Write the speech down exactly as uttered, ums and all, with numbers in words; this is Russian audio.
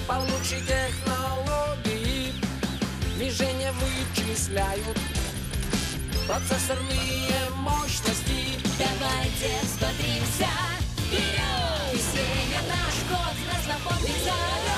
получше технологии, движения вычисляют процессорные мощности. Давайте взбодримся, вперед! Веселье наш код нас напомнит.